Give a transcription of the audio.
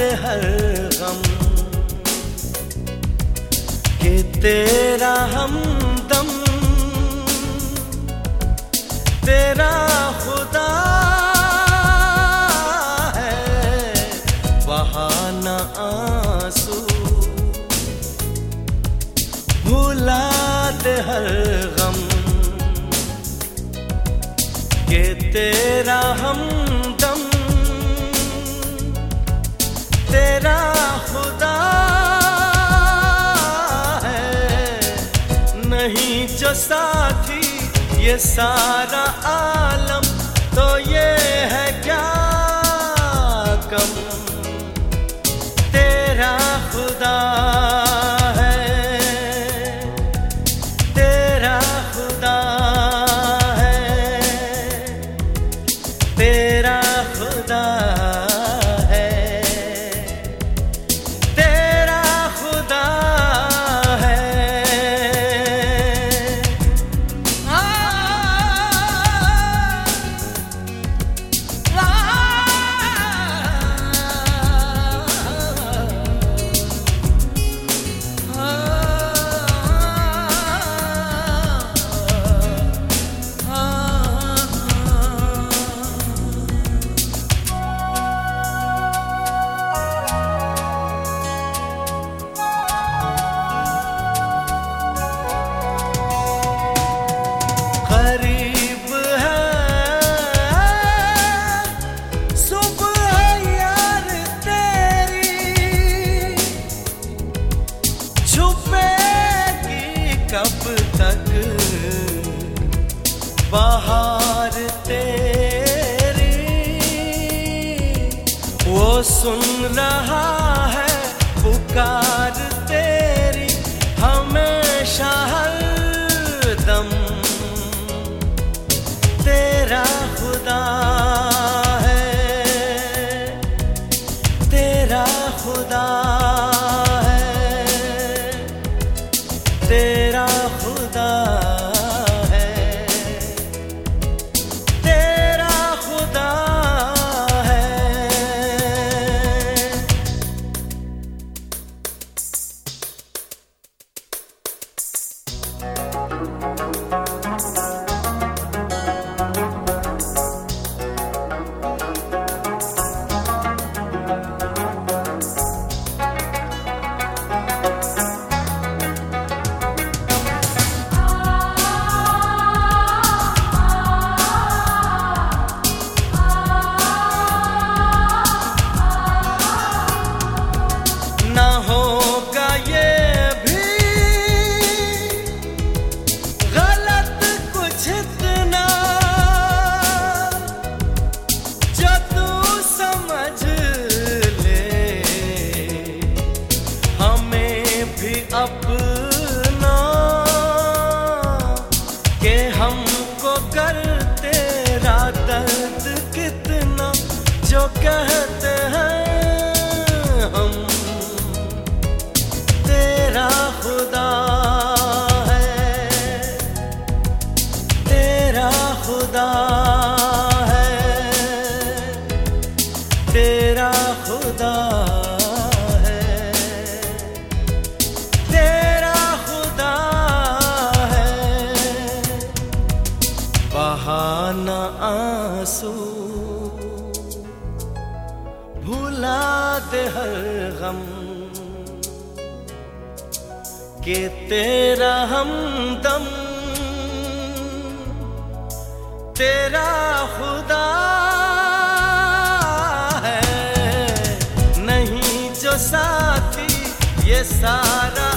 दे हर गम कि तेरा हमदम तेरा खुदा है, बहाना आंसू भुला दे हर गम कि तेरा हमदम तेरा खुदा है। नहीं जो साथी ये सारा आलम तो ये है क्या कम, तेरा खुदा है, तेरा खुदा है, तेरा खुदा है, तेरा खुदा है। करीब है सुबह यार तेरी, छुपेगी कब तक बाहर तेरी। वो सुन रहा है पुकार तेरी हमेशा हरदम, तेरा खुदा है, तेरा खुदा है, तेरा खुदा है, तेरा खुदा है। ना होगा ये भी गलत कुछ इतना जो तू समझ ले, हमें भी अपना कि हमको कर तेरा दर्द कितना जो कहते हैं हम, तेरा खुदा है, तेरा खुदा है, तेरा खुदा है, तेरा खुदा है। बहाना आंसू भुला दे हर गम कि तेरा हमदम तेरा खुदा है। नहीं जो साथी ये सारा